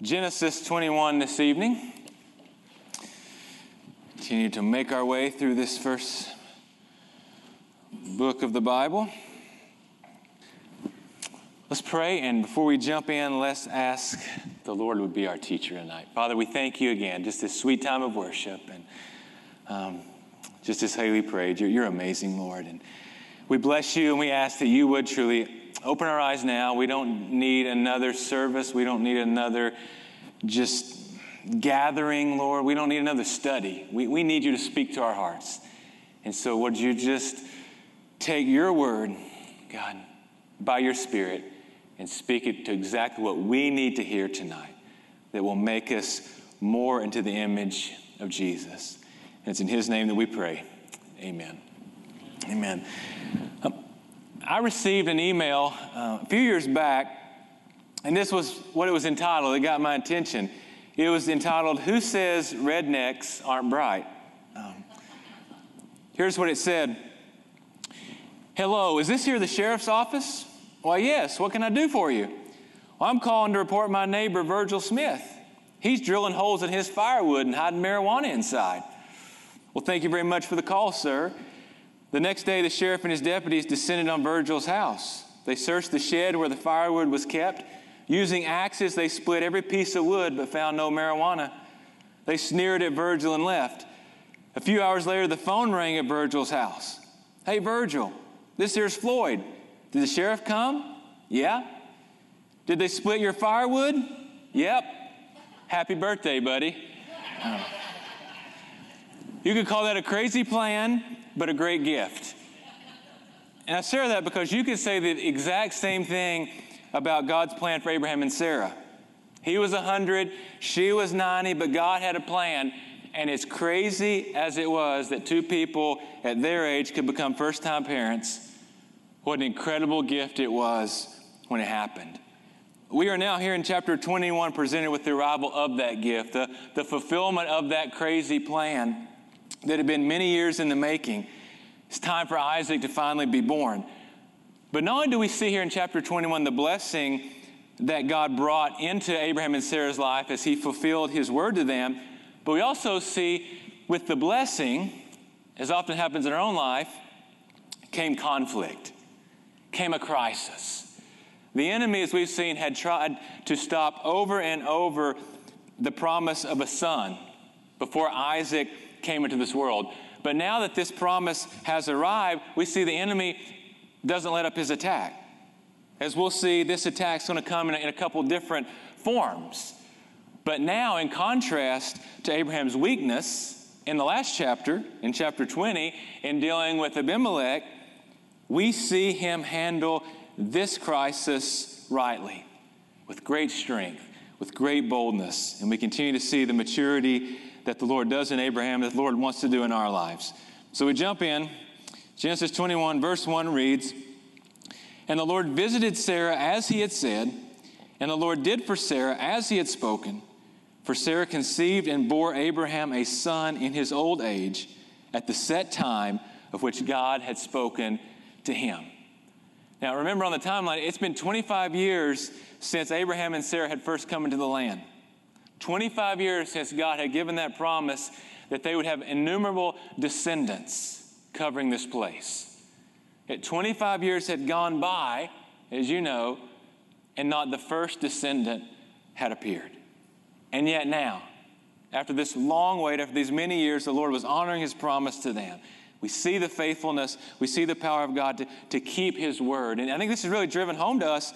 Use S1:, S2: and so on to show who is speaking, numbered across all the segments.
S1: Genesis 21 this evening. Continue to make our way through this first book of the Bible. Let's pray, and before we jump in, let's ask the Lord would be our teacher tonight. Father, we thank you again, just this sweet time of worship, and just as Haley prayed, you're amazing, Lord. And we bless you, and we ask that you would truly open our eyes now. We don't need another service. We don't need another just gathering, Lord. We don't need another study. We need you to speak to our hearts. And so would you just take your word, God, by your Spirit, and speak it to exactly what we need to hear tonight that will make us more into the image of Jesus. And it's in his name that we pray. Amen. Amen. I received an email a few years back, and this was what it was entitled. It got my attention. It was entitled, "Who Says Rednecks Aren't Bright?" Here's what it said. "Hello, is this here the sheriff's office?" "Why, yes. What can I do for you?" "Well, I'm calling to report my neighbor, Virgil Smith. He's drilling holes in his firewood and hiding marijuana inside." "Well, thank you very much for the call, sir." The next day, the sheriff and his deputies descended on Virgil's house. They searched the shed where the firewood was kept. Using axes, they split every piece of wood but found no marijuana. They sneered at Virgil and left. A few hours later, the phone rang at Virgil's house. "Hey, Virgil, this here's Floyd. Did the sheriff come?" "Yeah." "Did they split your firewood?" "Yep." "Happy birthday, buddy." You could call that a crazy plan, but a great gift. And I share that because you could say the exact same thing about God's plan for Abraham and Sarah. He was 100, she was 90, but God had a plan. And as crazy as it was that two people at their age could become first-time parents, what an incredible gift it was when it happened. We are now here in chapter 21 presented with the arrival of that gift, the fulfillment of that crazy plan that had been many years in the making. It's time for Isaac to finally be born. But not only do we see here in chapter 21 the blessing that God brought into Abraham and Sarah's life as he fulfilled his word to them, but we also see with the blessing, as often happens in our own life, came conflict, came a crisis. The enemy, as we've seen, had tried to stop over and over the promise of a son before Isaac came into this world. But now that this promise has arrived, we see the enemy doesn't let up his attack. As we'll see, this attack's going to come in a couple different forms. But now, in contrast to Abraham's weakness in the last chapter, in chapter 20, in dealing with Abimelech, we see him handle this crisis rightly, with great strength, with great boldness. And we continue to see the maturity that the Lord does in Abraham, that the Lord wants to do in our lives. So we jump in. Genesis 21, verse 1 reads, "And the Lord visited Sarah as he had said, and the Lord did for Sarah as he had spoken. For Sarah conceived and bore Abraham a son in his old age, at the set time of which God had spoken to him." Now remember on the timeline, it's been 25 years since Abraham and Sarah had first come into the land. 25 years since God had given that promise that they would have innumerable descendants covering this place. Yet 25 years had gone by, as you know, and not the first descendant had appeared. And yet now, after this long wait, after these many years, the Lord was honoring his promise to them. We see the faithfulness, we see the power of God to keep his word. And I think this is really driven home to us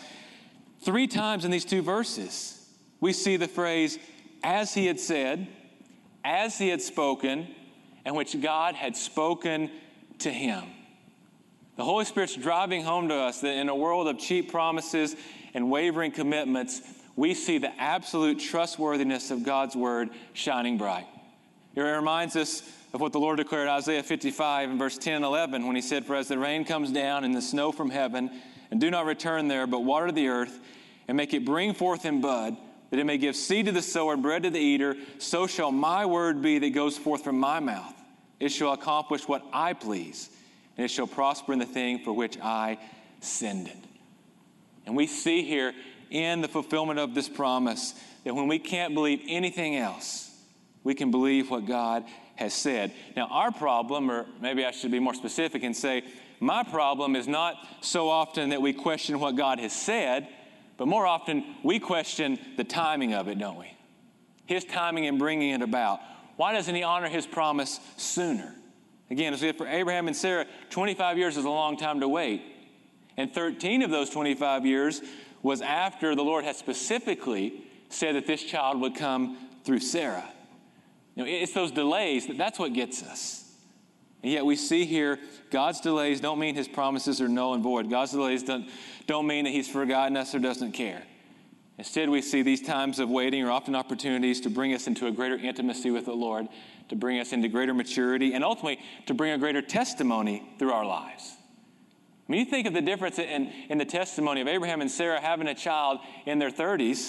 S1: 3 times in these 2 verses. We see the phrase, "as he had said," "as he had spoken," and which God had spoken to him. The Holy Spirit's driving home to us that in a world of cheap promises and wavering commitments, we see the absolute trustworthiness of God's word shining bright. It reminds us of what the Lord declared in Isaiah 55 in verse 10 and 11 when he said, "For as the rain comes down and the snow from heaven, and do not return there, but water the earth, and make it bring forth in bud, that it may give seed to the sower and bread to the eater, so shall my word be that goes forth from my mouth. It shall accomplish what I please, and it shall prosper in the thing for which I send it." And we see here in the fulfillment of this promise that when we can't believe anything else, we can believe what God has said. Now, our problem, or maybe I should be more specific and say, my problem is not so often that we question what God has said, but more often we question the timing of it, don't we? His timing in bringing it about. Why doesn't he honor his promise sooner? Again, as we had for Abraham and Sarah, 25 years is a long time to wait. And 13 of those 25 years was after the Lord had specifically said that this child would come through Sarah. It's those delays, that's what gets us. And yet we see here, God's delays don't mean his promises are null and void. God's delays don't mean that he's forgotten us or doesn't care. Instead, we see these times of waiting are often opportunities to bring us into a greater intimacy with the Lord, to bring us into greater maturity, and ultimately to bring a greater testimony through our lives. I mean, you think of the difference in the testimony of Abraham and Sarah having a child in their 30s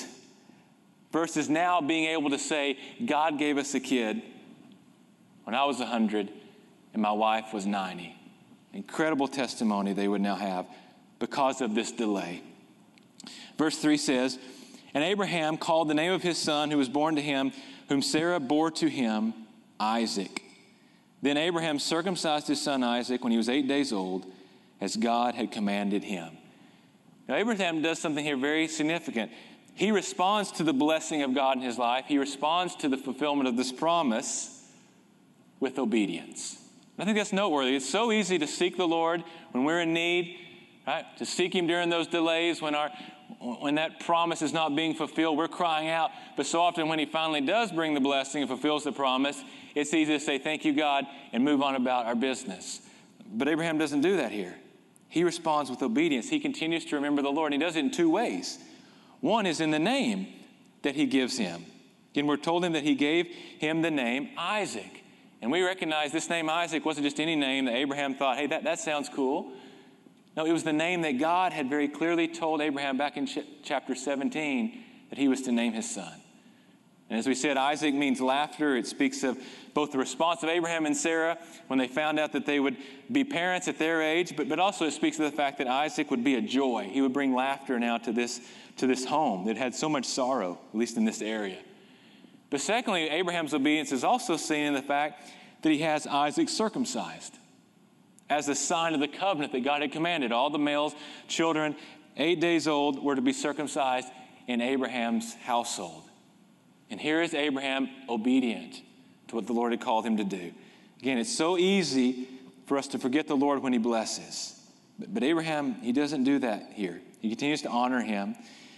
S1: versus now being able to say, God gave us a kid when I was 100 and my wife was 90. Incredible testimony they would now have because of this delay. Verse 3 says, and Abraham called the name of his son who was born to him, whom Sarah bore to him, Isaac. Then Abraham circumcised his son Isaac when he was 8 days old, as God had commanded him. Now, Abraham does something here very significant. He responds to the blessing of God in his life. He responds to the fulfillment of this promise with obedience. I think that's noteworthy. It's so easy to seek the Lord when we're in need, right? To seek him during those delays when that promise is not being fulfilled, we're crying out. But so often when he finally does bring the blessing and fulfills the promise, it's easy to say, thank you, God, and move on about our business. But Abraham doesn't do that here. He responds with obedience. He continues to remember the Lord. And he does it in two ways. One is in the name that he gives him. Again, we're told him that he gave him the name Isaac. And we recognize this name Isaac wasn't just any name that Abraham thought, hey, that sounds cool. No, it was the name that God had very clearly told Abraham back in chapter 17 that he was to name his son. And as we said, Isaac means laughter. It speaks of both the response of Abraham and Sarah when they found out that they would be parents at their age, but also it speaks of the fact that Isaac would be a joy. He would bring laughter now to this home that had so much sorrow, at least in this area. But secondly, Abraham's obedience is also seen in the fact that he has Isaac circumcised as a sign of the covenant that God had commanded. All the males, children, 8 days old, were to be circumcised in Abraham's household. And here is Abraham obedient to what the Lord had called him to do. Again, it's so easy for us to forget the Lord when he blesses. But Abraham, he doesn't do that here. He continues to honor him.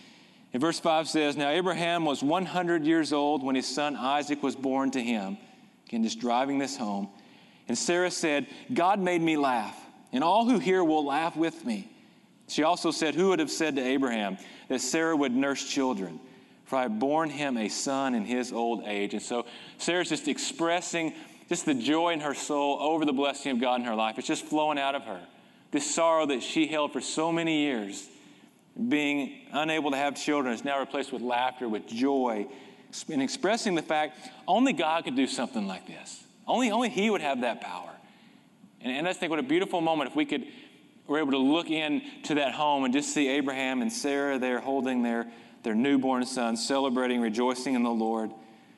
S1: And verse 5 says, now Abraham was 100 years old when his son Isaac was born to him. Again, just driving this home. And Sarah said, God made me laugh, and all who hear will laugh with me. She also said, who would have said to Abraham that Sarah would nurse children? For I have borne him a son in his old age. And so Sarah's just expressing just the joy in her soul over the blessing of God in her life. It's just flowing out of her. This sorrow that she held for so many years, being unable to have children, is now replaced with laughter, with joy, and expressing the fact only God could do something like this. Only he would have that power. And I just think what a beautiful moment if we're able to look into that home and just see Abraham and Sarah there holding their newborn son, celebrating, rejoicing in the Lord.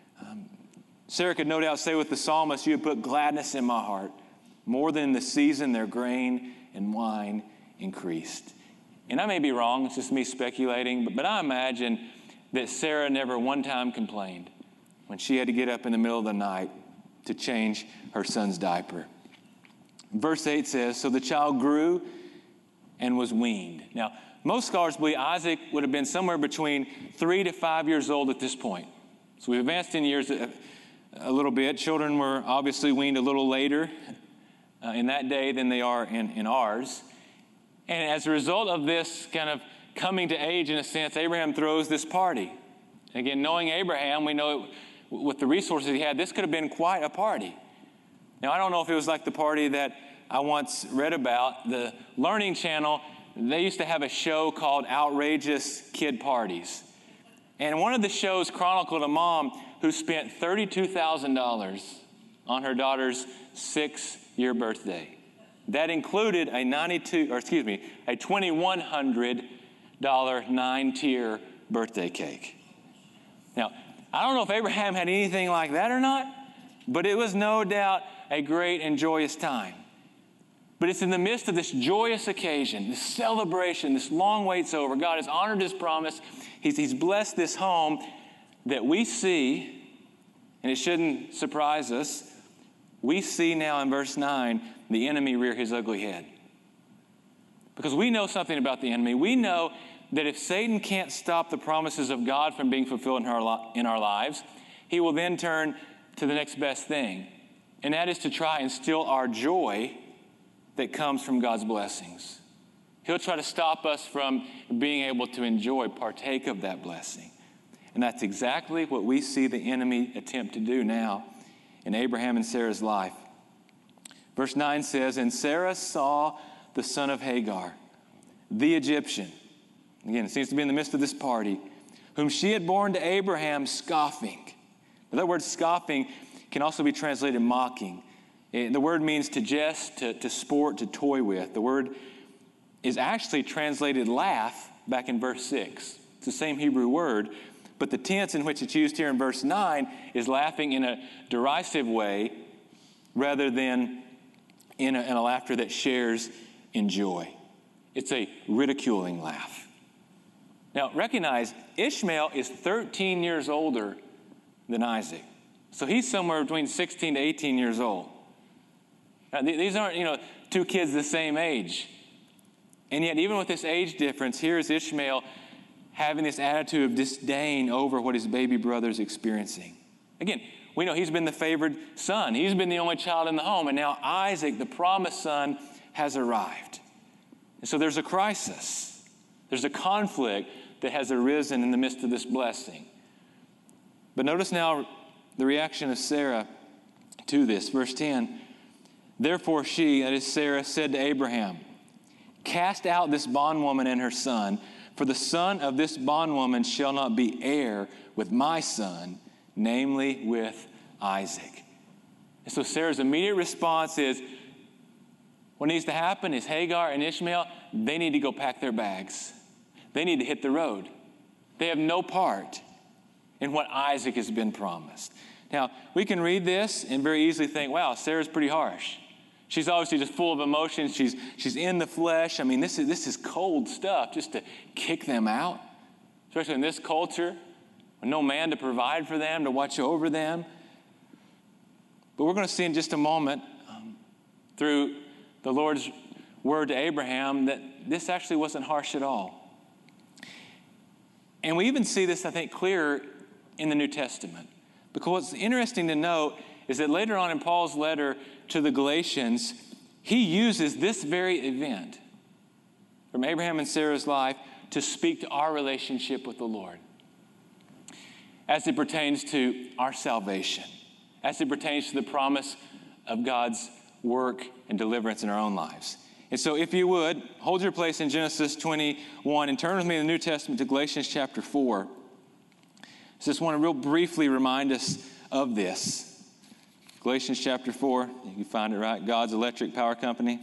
S1: Sarah could no doubt say with the psalmist, you have put gladness in my heart. More than in the season their grain and wine increased. And I may be wrong, it's just me speculating, but I imagine that Sarah never one time complained when she had to get up in the middle of the night to change her son's diaper. Verse 8 says, so the child grew and was weaned. Now, most scholars believe Isaac would have been somewhere between 3 to 5 years old at this point. So we've advanced in years a little bit. Children were obviously weaned a little later in that day than they are in ours. And as a result of this kind of coming to age, in a sense, Abraham throws this party. Again, knowing Abraham, we know with the resources he had, this could have been quite a party. Now, I don't know if it was like the party that I once read about. The Learning Channel, they used to have a show called Outrageous Kid Parties. And one of the shows chronicled a mom who spent $32,000 on her daughter's 6-year birthday. That included a $2,100 9-tier birthday cake. Now, I don't know if Abraham had anything like that or not, but it was no doubt a great and joyous time. But it's in the midst of this joyous occasion, this celebration, this long wait's over. God has honored his promise. He's blessed this home that we see, and it shouldn't surprise us, we see now in verse 9, the enemy rear his ugly head. Because we know something about the enemy. We know that if Satan can't stop the promises of God from being fulfilled in our lives, he will then turn to the next best thing. And that is to try and steal our joy that comes from God's blessings. He'll try to stop us from being able to enjoy, partake of that blessing. And that's exactly what we see the enemy attempt to do now in Abraham and Sarah's life. Verse 9 says, "And Sarah saw the son of Hagar, the Egyptian." Again, it seems to be in the midst of this party, "whom she had borne to Abraham, scoffing." Now, that word scoffing can also be translated mocking. The word means to jest, to sport, to toy with. The word is actually translated laugh back in verse 6. It's the same Hebrew word, but the tense in which it's used here in verse 9 is laughing in a derisive way rather than in a laughter that shares in joy. It's a ridiculing laugh. Now, recognize Ishmael is 13 years older than Isaac. So he's somewhere between 16 to 18 years old. Now, these aren't, two kids the same age. And yet, even with this age difference, here is Ishmael having this attitude of disdain over what his baby brother is experiencing. Again, we know he's been the favored son. He's been the only child in the home. And now Isaac, the promised son, has arrived. And so there's a crisis. There's a conflict that has arisen in the midst of this blessing. But notice now the reaction of Sarah to this. Verse 10, "Therefore she," that is Sarah, "said to Abraham, 'Cast out this bondwoman and her son, for the son of this bondwoman shall not be heir with my son, namely with Isaac.'" And so Sarah's immediate response is, what needs to happen is Hagar and Ishmael, they need to go pack their bags. They need to hit the road. They have no part in what Isaac has been promised. Now, we can read this and very easily think, wow, Sarah's pretty harsh. She's obviously just full of emotions. She's in the flesh. I mean, this is cold stuff just to kick them out, especially in this culture, with no man to provide for them, to watch over them. But we're going to see in just a moment through the Lord's word to Abraham that this actually wasn't harsh at all. And we even see this, I think, clearer in the New Testament. Because what's interesting to note is that later on in Paul's letter to the Galatians, he uses this very event from Abraham and Sarah's life to speak to our relationship with the Lord as it pertains to our salvation, as it pertains to the promise of God's work and deliverance in our own lives. And so if you would, hold your place in Genesis 21 and turn with me in the New Testament to Galatians chapter 4. I just want to real briefly remind us of this. Galatians chapter 4, you can find it right, God's Electric Power Company.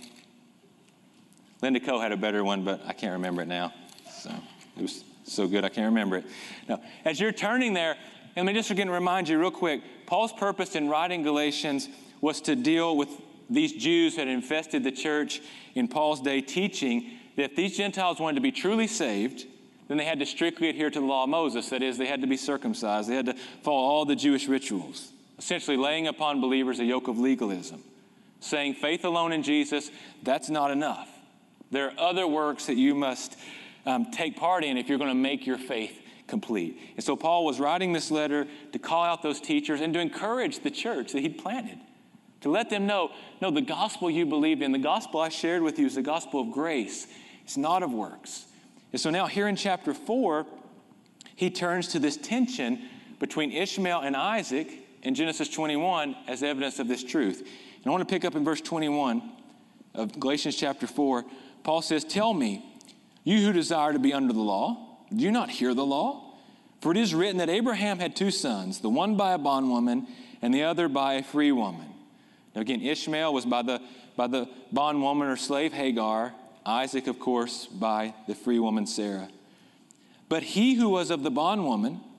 S1: Linda Coe had a better one, but I can't remember it now. So it was so good I can't remember it. Now, as you're turning there, let me just again remind you real quick, Paul's purpose in writing Galatians was to deal with these Jews that had infested the church in Paul's day, teaching that if these Gentiles wanted to be truly saved, then they had to strictly adhere to the law of Moses. That is, they had to be circumcised. They had to follow all the Jewish rituals, essentially laying upon believers a yoke of legalism, saying faith alone in Jesus, that's not enough. There are other works that you must take part in if you're going to make your faith complete. And so Paul was writing this letter to call out those teachers and to encourage the church that he'd planted, to let them know, no, the gospel you believed in, the gospel I shared with you is the gospel of grace. It's not of works. And so now here in chapter 4, he turns to this tension between Ishmael and Isaac in Genesis 21 as evidence of this truth. And I want to pick up in verse 21 of Galatians chapter 4. Paul says, "Tell me, you who desire to be under the law, do you not hear the law? For it is written that Abraham had two sons, the one by a bondwoman and the other by a free woman." Now again, Ishmael was by the bondwoman or slave Hagar. Isaac, of course, by the free woman Sarah. "But he who was of the bondwoman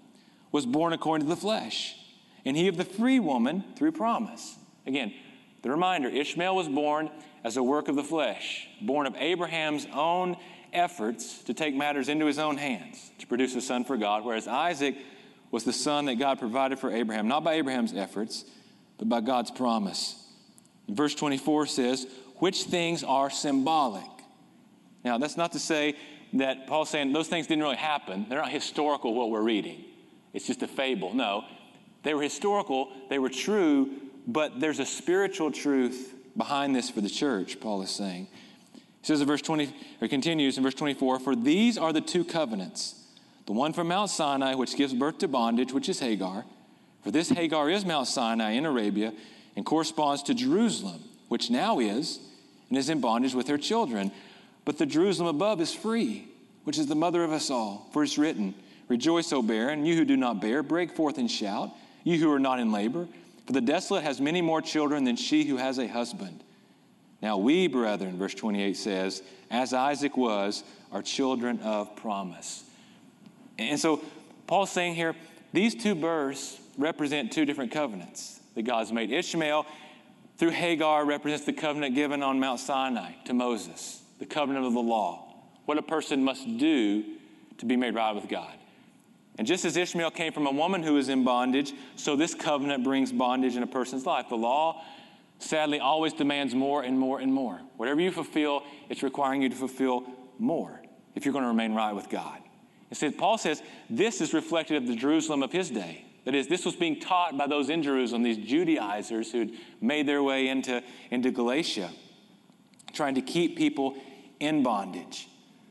S1: was born according to the flesh, and he of the free woman through promise. Again, the reminder, Ishmael was born as a work of the flesh, born of Abraham's own efforts to take matters into his own hands to produce a son for God, whereas Isaac was the son that God provided for Abraham, not by Abraham's efforts, but by God's promise. And verse 24 says, which things are symbolic. Now, that's not to say that Paul's saying those things didn't really happen. They're not historical, what we're reading. It's just a fable. No, they were historical, they were true, but there's a spiritual truth behind this for the church, Paul is saying. He says in verse 20, or continues in verse 24, for these are the two covenants, the one from Mount Sinai, which gives birth to bondage, which is Hagar. For this Hagar is Mount Sinai in Arabia and corresponds to Jerusalem, which now is, and is in bondage with her children. But the Jerusalem above is free, which is the mother of us all. For it's written, rejoice, O barren, you who do not bear, break forth and shout, you who are not in labor. For the desolate has many more children than she who has a husband. Now we, brethren, verse 28 says, as Isaac was, are children of promise. And so Paul's saying here, these two births represent two different covenants that God's made. Ishmael, through Hagar, represents the covenant given on Mount Sinai to Moses, the covenant of the law, what a person must do to be made right with God. And just as Ishmael came from a woman who was in bondage, so this covenant brings bondage in a person's life. The law, sadly, always demands more and more and more. Whatever you fulfill, it's requiring you to fulfill more if you're going to remain right with God. Instead, Paul says this is reflective of the Jerusalem of his day. That is, this was being taught by those in Jerusalem, these Judaizers who'd made their way into Galatia, trying to keep people in bondage.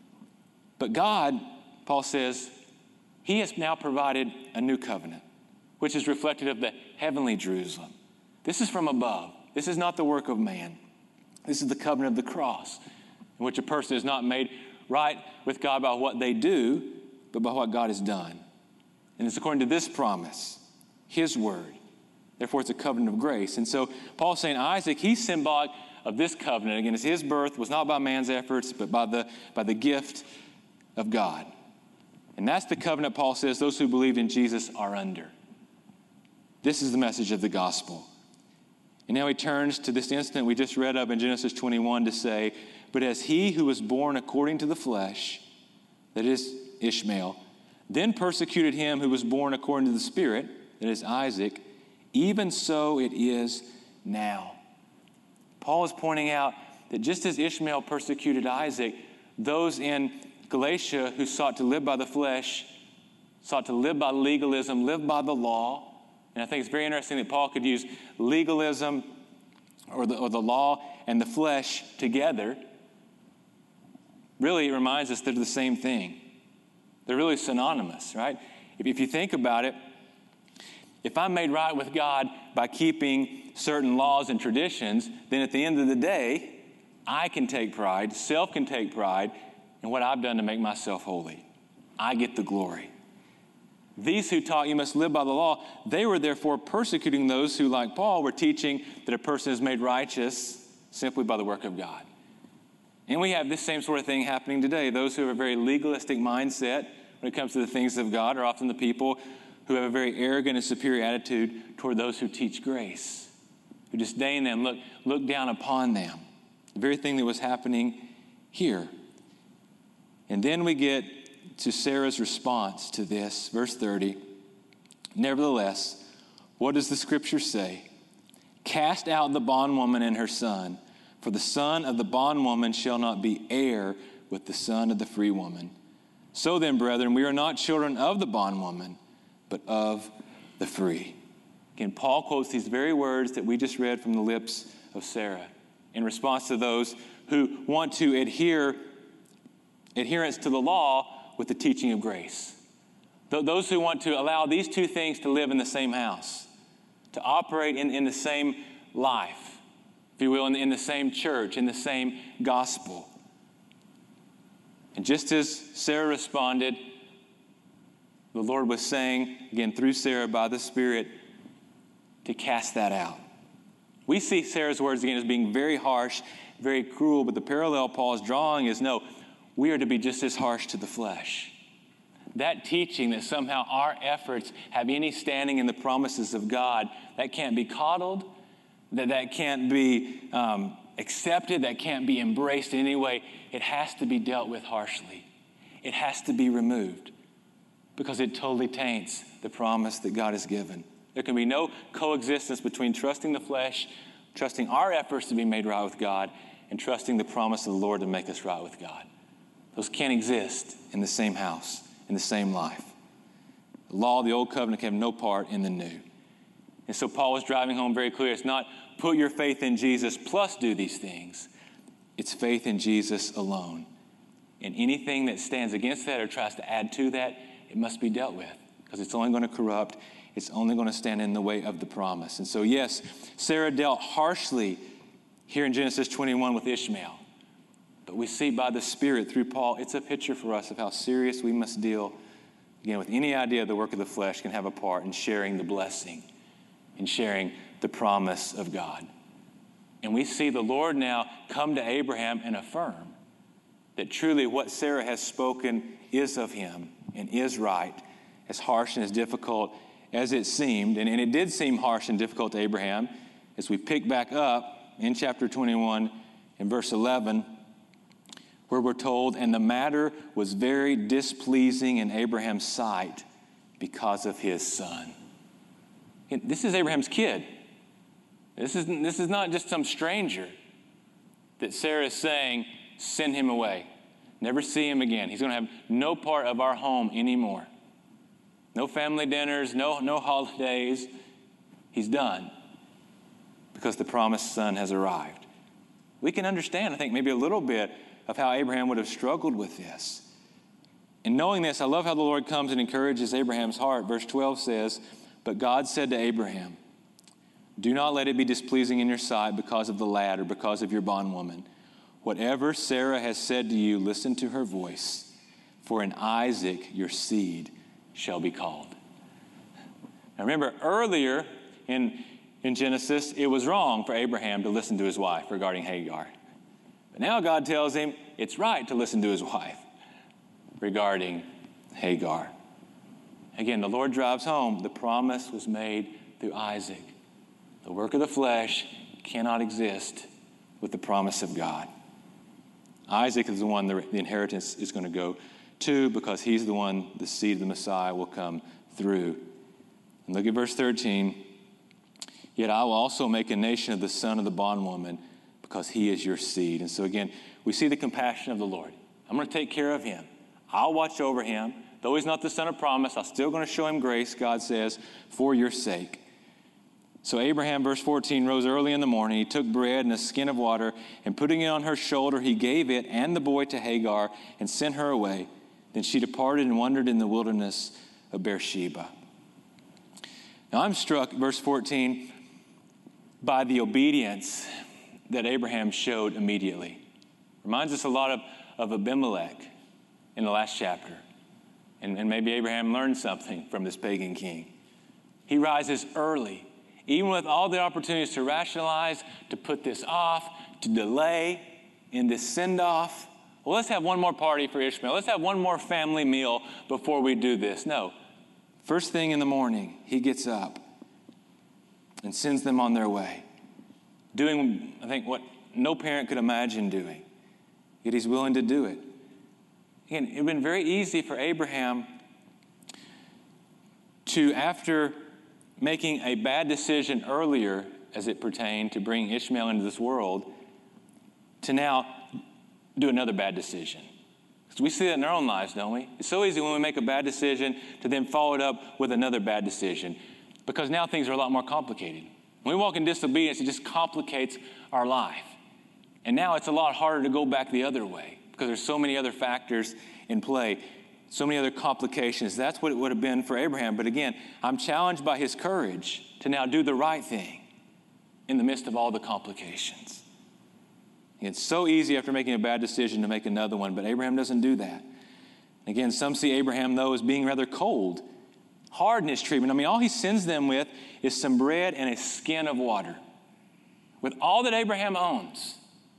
S1: But God, Paul says, he has now provided a new covenant, which is reflective of the heavenly Jerusalem. This is from above. This is not the work of man. This is the covenant of the cross, in which a person is not made right with God by what they do, but by what God has done. And it's according to this promise, his word. Therefore, it's a covenant of grace. And so Paul's saying Isaac, he's symbolic of this covenant. Again, his birth was not by man's efforts, but by the gift of God. And that's the covenant, Paul says, those who believed in Jesus are under. This is the message of the gospel. And now he turns to this incident we just read of in Genesis 21 to say, but as he who was born according to the flesh, that is Ishmael, then persecuted him who was born according to the Spirit, that is Isaac, even so it is now. Paul is pointing out that just as Ishmael persecuted Isaac, those in Galatia who sought to live by the flesh, sought to live by legalism, live by the law. And I think it's very interesting that Paul could use legalism or the law and the flesh together. Really, it reminds us they're the same thing. They're really synonymous, right? If you think about it, if I'm made right with God by keeping certain laws and traditions, then at the end of the day, I can take pride, self can take pride in what I've done to make myself holy. I get the glory. These who taught you must live by the law, they were therefore persecuting those who, like Paul, were teaching that a person is made righteous simply by the work of God. And we have this same sort of thing happening today. Those who have a very legalistic mindset when it comes to the things of God are often the people who have a very arrogant and superior attitude toward those who teach grace, who disdain them, look down upon them. The very thing that was happening here. And then we get to Sarah's response to this, verse 30. Nevertheless, what does the scripture say? Cast out the bondwoman and her son, for the son of the bondwoman shall not be heir with the son of the free woman. So then, brethren, we are not children of the bondwoman, but of the free. Again, Paul quotes these very words that we just read from the lips of Sarah in response to those who want to adherence to the law with the teaching of grace. Those who want to allow these two things to live in the same house, to operate in the same life, if you will, in the same church, in the same gospel. And just as Sarah responded, the Lord was saying, again, through Sarah by the Spirit, to cast that out. We see Sarah's words again as being very harsh, very cruel, but the parallel Paul is drawing is no, we are to be just as harsh to the flesh. that teaching that somehow our efforts have any standing in the promises of God, that can't be coddled, that can't be accepted, that can't be embraced in any way. It has to be dealt with harshly. It has to be removed because it totally taints the promise that God has given. There can be no coexistence between trusting the flesh, trusting our efforts to be made right with God, and trusting the promise of the Lord to make us right with God. Those can't exist in the same house, in the same life. The law of the old covenant can have no part in the new. And so Paul was driving home very clear. It's not put your faith in Jesus plus do these things. It's faith in Jesus alone. And anything that stands against that or tries to add to that, it must be dealt with because it's only going to corrupt. It's only going to stand in the way of the promise. And so, yes, Sarah dealt harshly here in Genesis 21 with Ishmael. But we see by the Spirit through Paul, it's a picture for us of how serious we must deal, again, with any idea the work of the flesh can have a part in sharing the blessing, in sharing the promise of God. And we see the Lord now come to Abraham and affirm that truly what Sarah has spoken is of him and is right, as harsh and as difficult as it seemed. And it did seem harsh and difficult to Abraham. As we pick back up in chapter 21 in verse 11, where we're told, and the matter was very displeasing in Abraham's sight because of his son. This is Abraham's kid. This is not just some stranger that Sarah is saying, send him away. Never see him again. He's going to have no part of our home anymore. No family dinners, no holidays. He's done because the promised son has arrived. We can understand, I think, maybe a little bit of how Abraham would have struggled with this. And knowing this, I love how the Lord comes and encourages Abraham's heart. Verse 12 says, but God said to Abraham, do not let it be displeasing in your sight because of the lad or because of your bondwoman. Whatever Sarah has said to you, listen to her voice. For in Isaac your seed shall be called. Now remember, earlier in Genesis, it was wrong for Abraham to listen to his wife regarding Hagar. But now God tells him it's right to listen to his wife regarding Hagar. Again, the Lord drives home. The promise was made through Isaac. The work of the flesh cannot exist with the promise of God. Isaac is the one the inheritance is going to go to because he's the one the seed of the Messiah will come through. And look at verse 13. Yet I will also make a nation of the son of the bondwoman because he is your seed. And so again, we see the compassion of the Lord. I'm going to take care of him. I'll watch over him. Though he's not the son of promise, I'm still going to show him grace, God says, for your sake. So Abraham, verse 14, rose early in the morning. He took bread and a skin of water, and putting it on her shoulder, he gave it and the boy to Hagar and sent her away. Then she departed and wandered in the wilderness of Beersheba. Now I'm struck, verse 14, by the obedience that Abraham showed immediately. Reminds us a lot of Abimelech in the last chapter. And maybe Abraham learned something from this pagan king. He rises early, even with all the opportunities to rationalize, to put this off, to delay in this send-off. Well, let's have one more party for Ishmael. Let's have one more family meal before we do this. No. First thing in the morning, he gets up and sends them on their way. Doing, I think, what no parent could imagine doing. Yet he's willing to do it. Again, it would have been very easy for Abraham to, after making a bad decision earlier as it pertained to bring Ishmael into this world, to now do another bad decision. Because we see that in our own lives, don't we? It's so easy when we make a bad decision to then follow it up with another bad decision, because now things are a lot more complicated. When we walk in disobedience, it just complicates our life. And now it's a lot harder to go back the other way because there's so many other factors in play, so many other complications. That's what it would have been for Abraham. But again, I'm challenged by his courage to now do the right thing in the midst of all the complications. It's so easy after making a bad decision to make another one, but Abraham doesn't do that. Again, some see Abraham, though, as being rather cold, hard in his treatment. I mean, all he sends them with is some bread and a skin of water. With all that Abraham owns,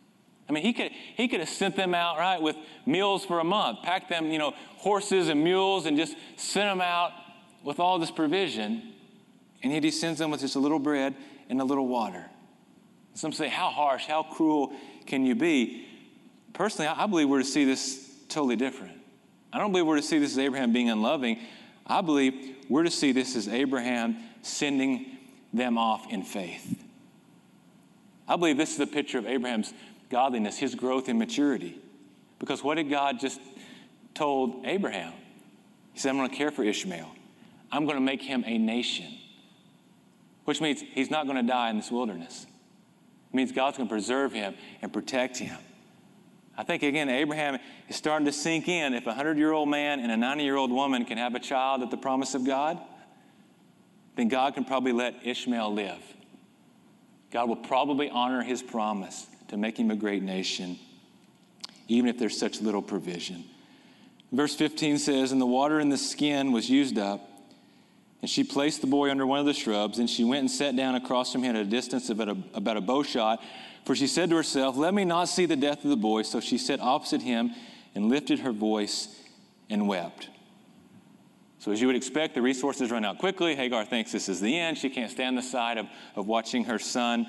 S1: I mean, he could have sent them out, right, with meals for a month, packed them, horses and mules, and just sent them out with all this provision. And yet he sends them with just a little bread and a little water. Some say, how harsh, how cruel can you be? Personally, I believe we're to see this totally different. I don't believe we're to see this as Abraham being unloving. I believe we're to see this as Abraham sending them off in faith. I believe this is a picture of Abraham's godliness, his growth in maturity. Because what did God just told Abraham? He said, I'm going to care for Ishmael. I'm going to make him a nation. Which means he's not going to die in this wilderness. It means God's going to preserve him and protect him. I think, again, Abraham is starting to sink in. If a 100-year-old man and a 90-year-old woman can have a child at the promise of God, then God can probably let Ishmael live. God will probably honor his promise to make him a great nation, even if there's such little provision. Verse 15 says, and the water in the skin was used up, and she placed the boy under one of the shrubs, and she went and sat down across from him at a distance of about a bow shot. For she said to herself, let me not see the death of the boy. So she sat opposite him and lifted her voice and wept. So as you would expect, the resources run out quickly. Hagar thinks this is the end. She can't stand the sight of watching her son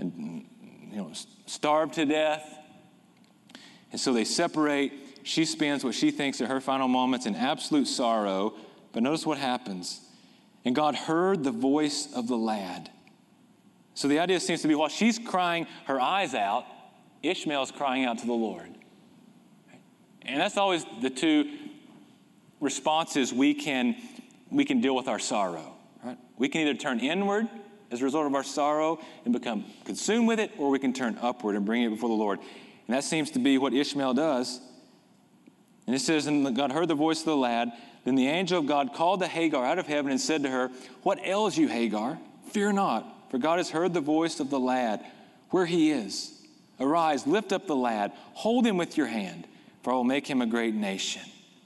S1: starve to death. And so they separate. She spends what she thinks are her final moments in absolute sorrow. But notice what happens. And God heard the voice of the lad. So the idea seems to be while she's crying her eyes out, Ishmael's crying out to the Lord. And that's always the two responses we can deal with our sorrow. Right? We can either turn inward as a result of our sorrow and become consumed with it, or we can turn upward and bring it before the Lord. And that seems to be what Ishmael does. And it says, and God heard the voice of the lad. Then the angel of God called to Hagar out of heaven and said to her, what ails you, Hagar? Fear not, for God has heard the voice of the lad where he is. Arise, lift up the lad, hold him with your hand, for I will make him a great nation.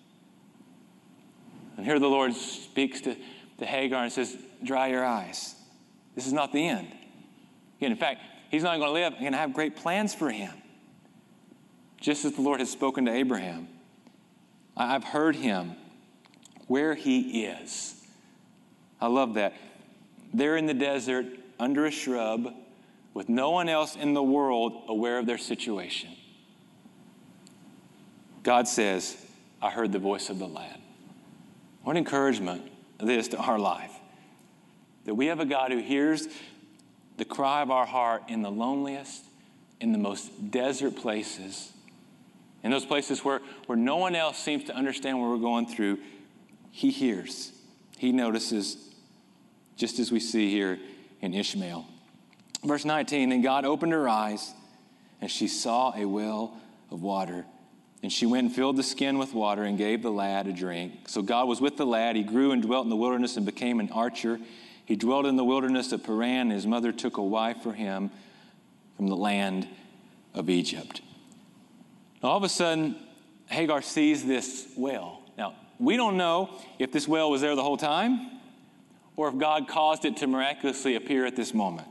S1: And here the Lord speaks to Hagar and says, dry your eyes. This is not the end. Again, in fact, he's not going to live. I'm going to have great plans for him. Just as the Lord has spoken to Abraham. I've heard him where he is. I love that. They're in the desert under a shrub with no one else in the world aware of their situation. God says, I heard the voice of the lad. What encouragement this to our life. That we have a God who hears the cry of our heart in the loneliest, in the most desert places, in those places where no one else seems to understand what we're going through. He hears. He notices, just as we see here in Ishmael. Verse 19, then God opened her eyes, and she saw a well of water. And she went and filled the skin with water and gave the lad a drink. So God was with the lad. He grew and dwelt in the wilderness and became an archer. He dwelt in the wilderness of Paran, and his mother took a wife for him from the land of Egypt. Now, all of a sudden, Hagar sees this well. Now, we don't know if this well was there the whole time or if God caused it to miraculously appear at this moment.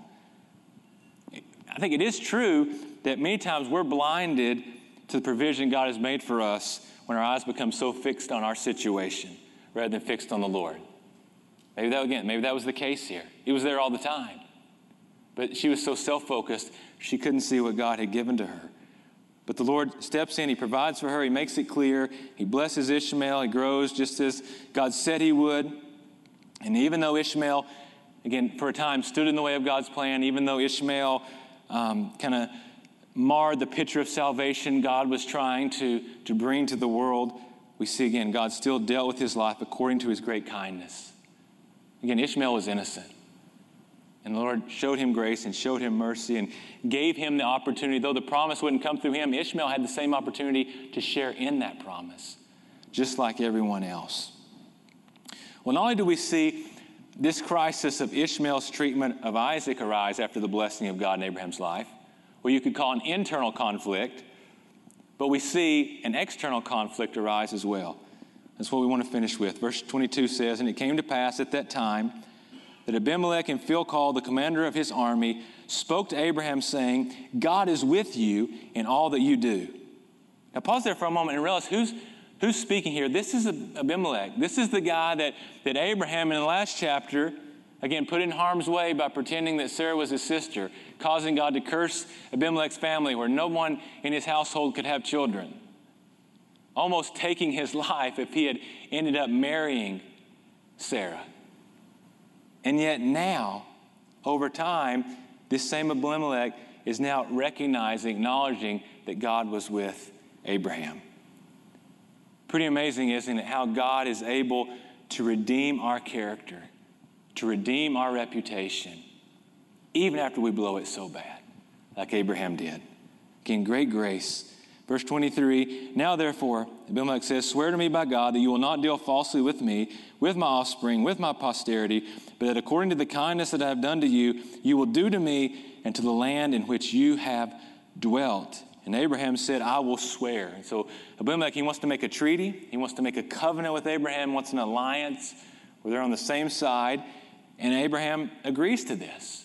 S1: I think it is true that many times we're blinded to the provision God has made for us when our eyes become so fixed on our situation rather than fixed on the Lord. Maybe that was the case here. He was there all the time. But she was so self-focused, she couldn't see what God had given to her. But the Lord steps in, he provides for her, he makes it clear, he blesses Ishmael, he grows just as God said he would. And even though Ishmael, again, for a time stood in the way of God's plan, even though Ishmael kind of marred the picture of salvation God was trying to bring to the world, we see again, God still dealt with his life according to his great kindness. Again, Ishmael was innocent. And the Lord showed him grace and showed him mercy and gave him the opportunity. Though the promise wouldn't come through him, Ishmael had the same opportunity to share in that promise, just like everyone else. Well, not only do we see this crisis of Ishmael's treatment of Isaac arise after the blessing of God in Abraham's life, what you could call an internal conflict, but we see an external conflict arise as well. That's what we want to finish with. Verse 22 says, and it came to pass at that time that Abimelech and Phicol, the commander of his army, spoke to Abraham, saying, God is with you in all that you do. Now pause there for a moment and realize who's speaking here. This is Abimelech. This is the guy that Abraham in the last chapter, again, put in harm's way by pretending that Sarah was his sister, causing God to curse Abimelech's family where no one in his household could have children. Almost taking his life if he had ended up marrying Sarah. And yet now, over time, this same Abimelech is now recognizing, acknowledging that God was with Abraham. Pretty amazing, isn't it, how God is able to redeem our character, to redeem our reputation, even after we blow it so bad, like Abraham did. Again, great grace. Verse 23, now therefore, Abimelech says, swear to me by God that you will not deal falsely with me, with my offspring, with my posterity, but that according to the kindness that I have done to you, you will do to me and to the land in which you have dwelt. And Abraham said, I will swear. And so Abimelech, he wants to make a treaty. He wants to make a covenant with Abraham, wants an alliance where they're on the same side. And Abraham agrees to this.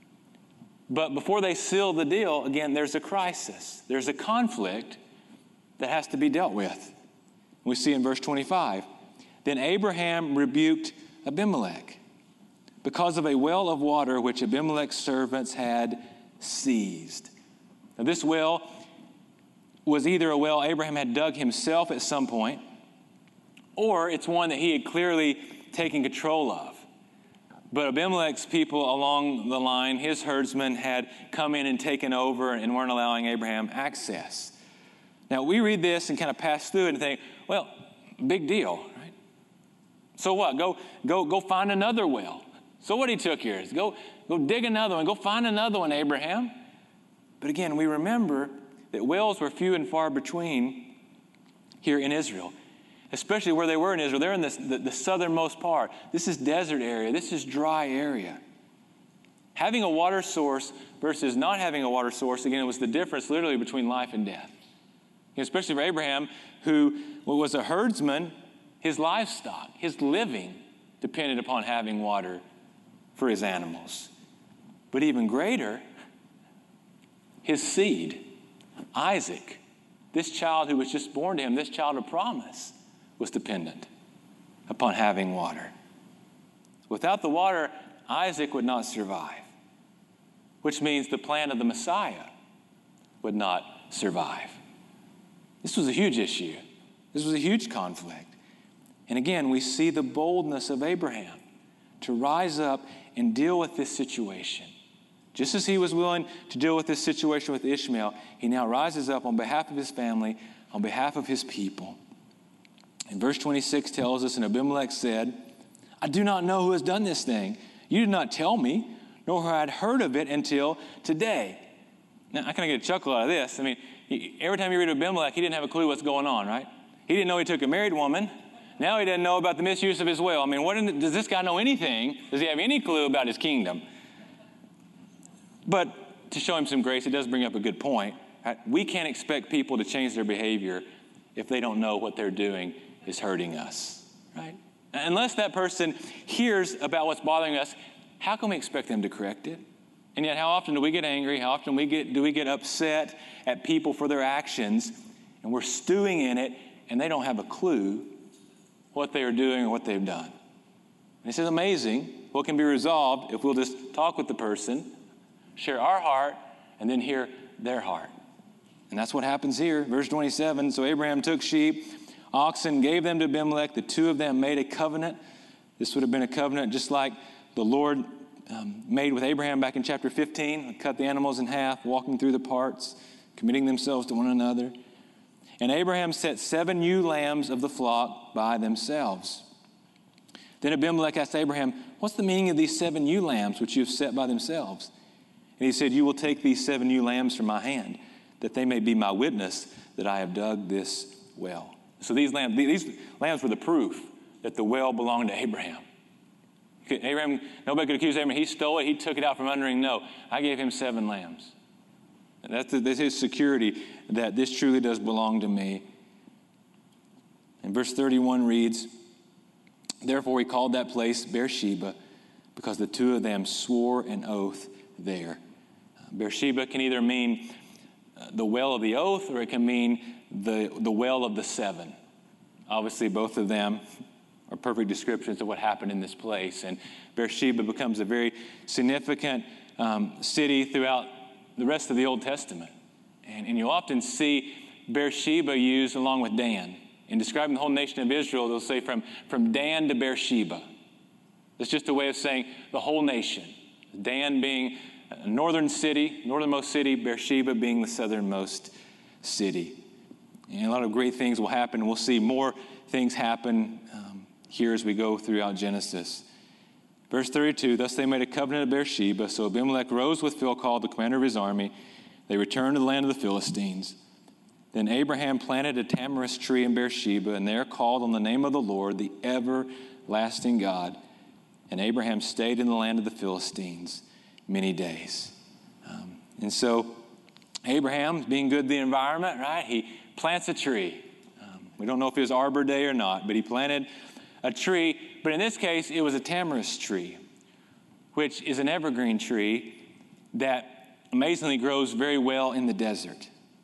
S1: But before they seal the deal, again, there's a crisis. There's a conflict that has to be dealt with. We see in verse 25, then Abraham rebuked Abimelech because of a well of water which Abimelech's servants had seized. Now, this well was either a well Abraham had dug himself at some point, or it's one that he had clearly taken control of. But Abimelech's people along the line, his herdsmen, had come in and taken over and weren't allowing Abraham access. Now, we read this and kind of pass through it and think, well, big deal, right? So what? Go find another well. So what he took here is go dig another one. Go find another one, Abraham. But again, we remember that wells were few and far between here in Israel. Especially where they were in Israel. They're in the southernmost part. This is desert area. This is dry area. Having a water source versus not having a water source, again, it was the difference literally between life and death. Especially for Abraham, who was a herdsman, his livestock, his living depended upon having water for his animals. But even greater, his seed, Isaac, this child who was just born to him, this child of promise, was dependent upon having water. Without the water, Isaac would not survive, which means the plan of the Messiah would not survive. This was a huge issue. This was a huge conflict. And again, we see the boldness of Abraham to rise up and deal with this situation. Just as he was willing to deal with this situation with Ishmael, he now rises up on behalf of his family, on behalf of his people. And verse 26 tells us, and Abimelech said, I do not know who has done this thing. You did not tell me, nor had I heard of it until today. Now, I kind of get a chuckle out of this. I mean, every time you read Abimelech, he didn't have a clue what's going on, right? He didn't know he took a married woman. Now he doesn't know about the misuse of his well. I mean, does this guy know anything? Does he have any clue about his kingdom? But to show him some grace, it does bring up a good point. Right? We can't expect people to change their behavior if they don't know what they're doing is hurting us, right? Unless that person hears about what's bothering us, how can we expect them to correct it? And yet, how often do we get angry? How often do we get upset at people for their actions, and we're stewing in it, and they don't have a clue what they are doing or what they've done? And this is amazing what can be resolved if we'll just talk with the person, share our heart, and then hear their heart. And that's what happens here. Verse 27, so Abraham took sheep, oxen, gave them to Abimelech. The two of them made a covenant. This would have been a covenant just like the Lord made with Abraham back in chapter 15. Cut the animals in half, walking through the parts, committing themselves to one another. And Abraham set 7 ewe lambs of the flock by themselves. Then Abimelech asked Abraham, what's the meaning of these 7 ewe lambs which you have set by themselves? And he said, you will take these 7 ewe lambs from my hand, that they may be my witness that I have dug this well. So these lambs were the proof that the well belonged to Abraham. Abraham, nobody could accuse Abraham. He stole it. He took it out from under him. No, I gave him 7 lambs. And that's his security that this truly does belong to me. And verse 31 reads, therefore he called that place Beersheba, because the two of them swore an oath there. Beersheba can either mean the well of the oath, or it can mean the well of the seven. Obviously, both of them are perfect descriptions of what happened in this place. And Beersheba becomes a very significant city throughout the rest of the Old Testament. And you'll often see Beersheba used along with Dan. In describing the whole nation of Israel, they'll say from Dan to Beersheba. It's just a way of saying the whole nation. Dan being a northernmost city, Beersheba being the southernmost city. And a lot of great things will happen. We'll see more things happen here as we go throughout Genesis. Verse 32, thus they made a covenant at Beersheba. So Abimelech rose with Phicol, the commander of his army. They returned to the land of the Philistines. Then Abraham planted a tamarisk tree in Beersheba, and there called on the name of the Lord, the everlasting God. And Abraham stayed in the land of the Philistines many days. And so Abraham, being good to the environment, right, he plants a tree. We don't know if it was Arbor Day or not, but he planted a tree. But in this case, it was a tamarisk tree, which is an evergreen tree that amazingly grows very well in the desert.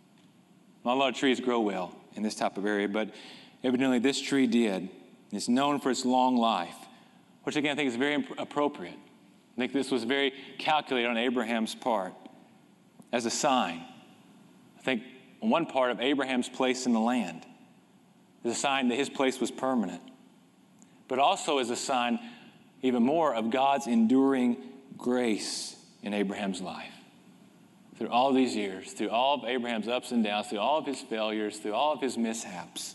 S1: Not a lot of trees grow well in this type of area, but evidently this tree did. It's known for its long life, which again I think is very appropriate. I think this was very calculated on Abraham's part as a sign. I think on one part of Abraham's place in the land is a sign that his place was permanent, but also as a sign even more of God's enduring grace in Abraham's life. Through all these years, through all of Abraham's ups and downs, through all of his failures, through all of his mishaps,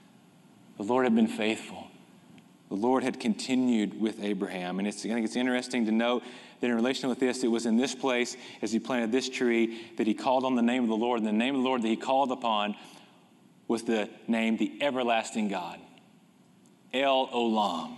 S1: the Lord had been faithful. The Lord had continued with Abraham. And I think it's interesting to note that in relation with this, it was in this place, as he planted this tree, that he called on the name of the Lord. And the name of the Lord that he called upon was the name, the everlasting God. El Olam.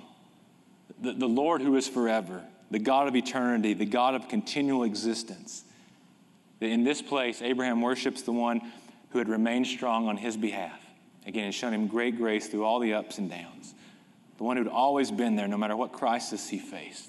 S1: The Lord who is forever. The God of eternity. The God of continual existence. That in this place, Abraham worships the one who had remained strong on his behalf. Again, and shown him great grace through all the ups and downs. The one who'd always been there, no matter what crisis he faced.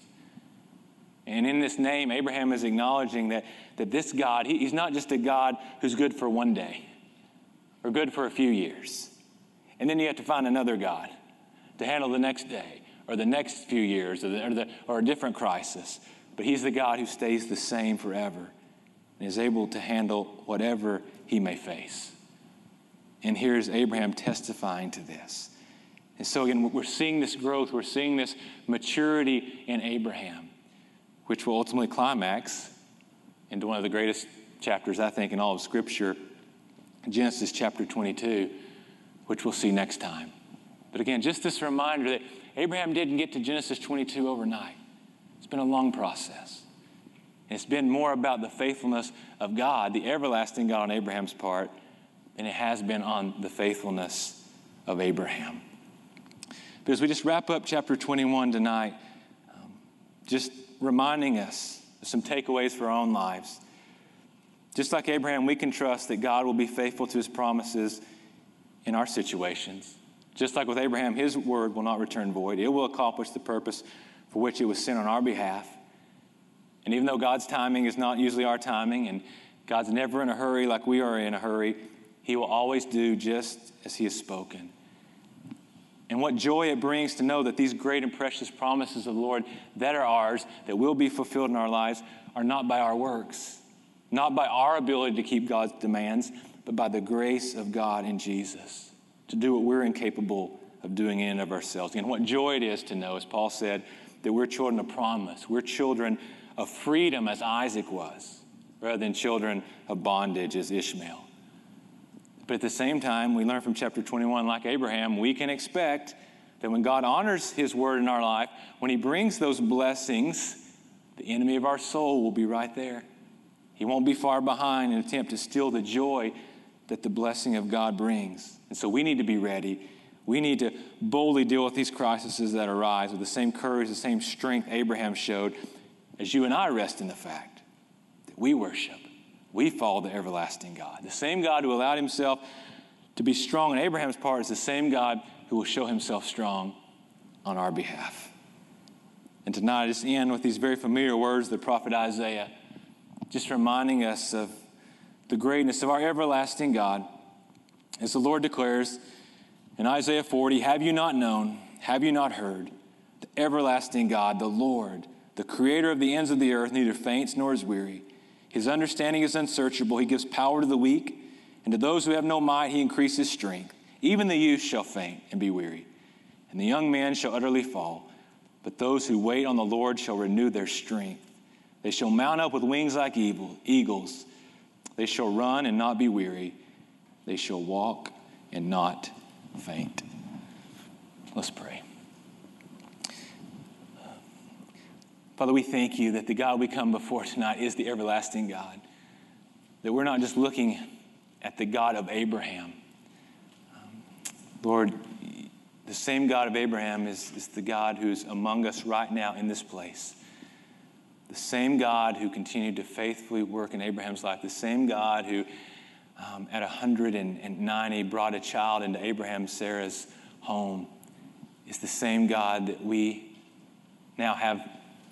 S1: And in this name, Abraham is acknowledging that this God, he's not just a God who's good for one day or good for a few years. And then you have to find another God to handle the next day or the next few years or a different crisis. But he's the God who stays the same forever and is able to handle whatever he may face. And here's Abraham testifying to this. And so again, we're seeing this growth, we're seeing this maturity in Abraham, which will ultimately climax into one of the greatest chapters, I think, in all of Scripture, Genesis chapter 22, which we'll see next time. But again, just this reminder that Abraham didn't get to Genesis 22 overnight. It's been a long process. And it's been more about the faithfulness of God, the everlasting God on Abraham's part, than it has been on the faithfulness of Abraham. But as we just wrap up chapter 21 tonight, just reminding us of some takeaways for our own lives. Just like Abraham, we can trust that God will be faithful to his promises in our situations. Just like with Abraham, his word will not return void. It will accomplish the purpose for which it was sent on our behalf. And even though God's timing is not usually our timing, and God's never in a hurry like we are in a hurry, he will always do just as he has spoken. And what joy it brings to know that these great and precious promises of the Lord that are ours, that will be fulfilled in our lives, are not by our works, not by our ability to keep God's demands, but by the grace of God in Jesus, to do what we're incapable of doing in and of ourselves. And what joy it is to know, as Paul said, that we're children of promise. We're children of freedom as Isaac was, rather than children of bondage as Ishmael. But at the same time, we learn from chapter 21, like Abraham, we can expect that when God honors his word in our life, when he brings those blessings, the enemy of our soul will be right there. He won't be far behind in an attempt to steal the joy that the blessing of God brings. And so we need to be ready. We need to boldly deal with these crises that arise with the same courage, the same strength Abraham showed, as you and I rest in the fact that we worship. We follow the everlasting God. The same God who allowed himself to be strong on Abraham's part is the same God who will show himself strong on our behalf. And tonight I just end with these very familiar words of the prophet Isaiah, just reminding us of the greatness of our everlasting God. As the Lord declares in Isaiah 40, have you not known, have you not heard, the everlasting God, the Lord, the creator of the ends of the earth, neither faints nor is weary. His understanding is unsearchable. He gives power to the weak, and to those who have no might he increases strength. Even the youth shall faint and be weary, and the young man shall utterly fall. But those who wait on the Lord shall renew their strength. They shall mount up with wings like eagles. They shall run and not be weary. They shall walk and not faint. Let's pray. Father, we thank you that the God we come before tonight is the everlasting God. That we're not just looking at the God of Abraham. Lord, the same God of Abraham is the God who's among us right now in this place. The same God who continued to faithfully work in Abraham's life. The same God who at 190 brought a child into Abraham and Sarah's home is the same God that we now have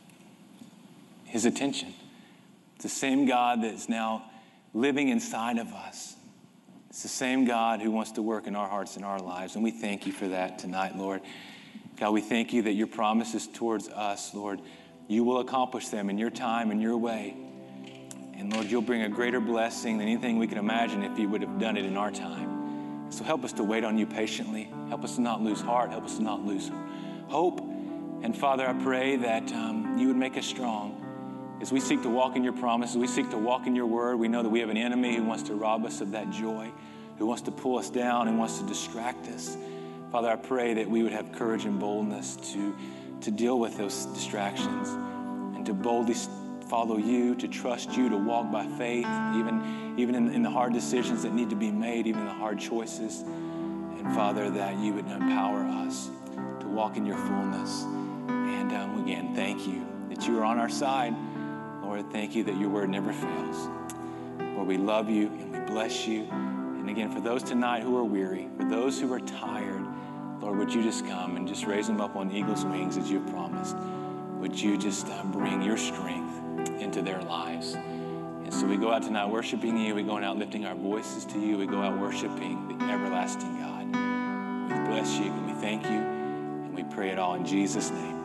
S1: his attention. It's the same God that's now living inside of us. It's the same God who wants to work in our hearts and our lives, and we thank you for that tonight, Lord. God, we thank you that your promises towards us, Lord, you will accomplish them in your time and your way. And Lord, you'll bring a greater blessing than anything we can imagine if you would have done it in our time. So help us to wait on you patiently. Help us to not lose heart. Help us to not lose hope. And Father, I pray that you would make us strong as we seek to walk in your promises. We seek to walk in your word. We know that we have an enemy who wants to rob us of that joy, who wants to pull us down and wants to distract us. Father, I pray that we would have courage and boldness to deal with those distractions and to boldly follow you, to trust you, to walk by faith, even in the hard decisions that need to be made, even in the hard choices. And Father, that you would empower us to walk in your fullness. And again, thank you that you are on our side. Lord, thank you that your word never fails. Lord, we love you and we bless you. And again, for those tonight who are weary, for those who are tired, Lord, would you just come and just raise them up on eagle's wings as you've promised? Would you just bring your strength into their lives? And so we go out tonight worshiping you. We go out lifting our voices to you. We go out worshiping the everlasting God. We bless you and we thank you. And we pray it all in Jesus' name.